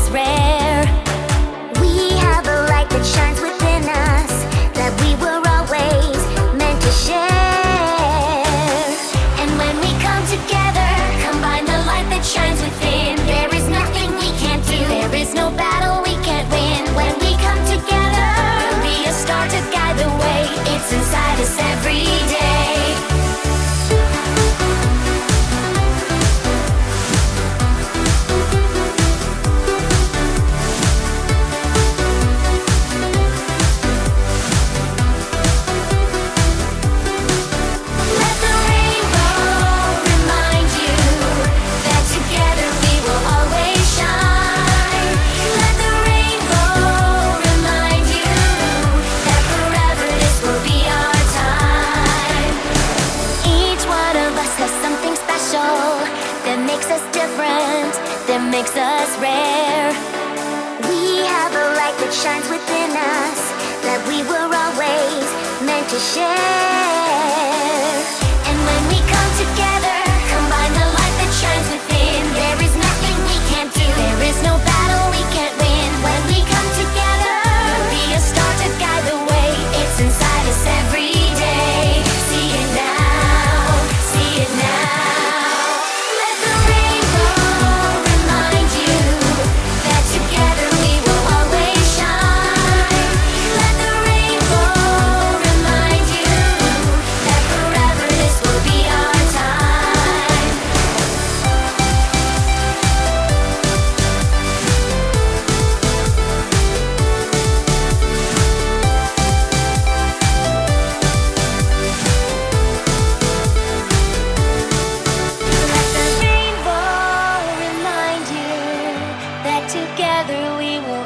rare. We have a light that shines within us that we were always meant to share. And when we come together, combine the light that shines within, there is nothing we can't do, there is no battle we can't win. When we come together, we'll be a star to guide the way. It's inside us every day. That makes us rare. We have a light that shines within us that we were always meant to share. And when we come together, combine the light that shines within, there is nothing we can't do, there is no battle we can't win. When we come together, we'll be a star to guide the way. It's inside us every day. See it now, see it now. Together we will